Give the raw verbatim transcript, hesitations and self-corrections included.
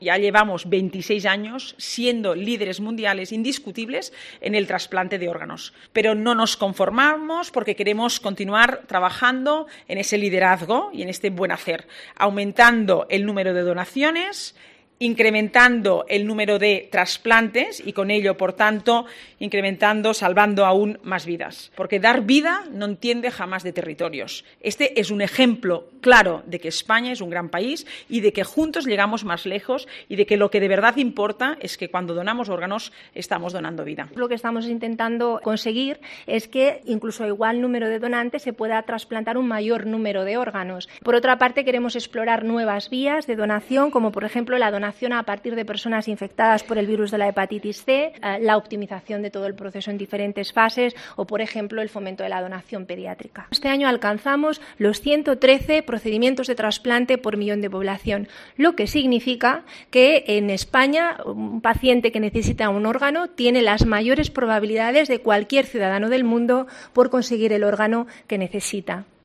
Ya llevamos veintiséis años siendo líderes mundiales indiscutibles en el trasplante de órganos. Pero no nos conformamos porque queremos continuar trabajando en ese liderazgo y en este buen hacer, aumentando el número de donaciones, incrementando el número de trasplantes y con ello, por tanto, incrementando, salvando aún más vidas. Porque dar vida no entiende jamás de territorios. Este es un ejemplo claro de que España es un gran país y de que juntos llegamos más lejos y de que lo que de verdad importa es que cuando donamos órganos estamos donando vida. Lo que estamos intentando conseguir es que incluso a igual número de donantes se pueda trasplantar un mayor número de órganos. Por otra parte, queremos explorar nuevas vías de donación, como por ejemplo la donación a partir de personas infectadas por el virus de la hepatitis C, la optimización de todo el proceso en diferentes fases o, por ejemplo, el fomento de la donación pediátrica. Este año alcanzamos los ciento trece procedimientos de trasplante por millón de población, lo que significa que en España un paciente que necesita un órgano tiene las mayores probabilidades de cualquier ciudadano del mundo por conseguir el órgano que necesita.